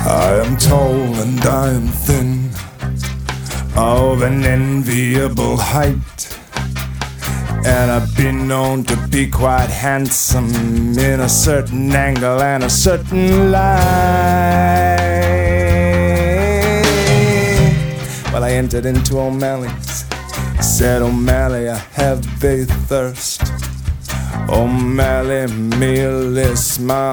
I am tall and I am thin, of an enviable height, and I've been known to be quite handsome in a certain angle and a certain light. Well, I entered into O'Malley's, said, O'Malley, I have a thirst. O'Malley merely smiled.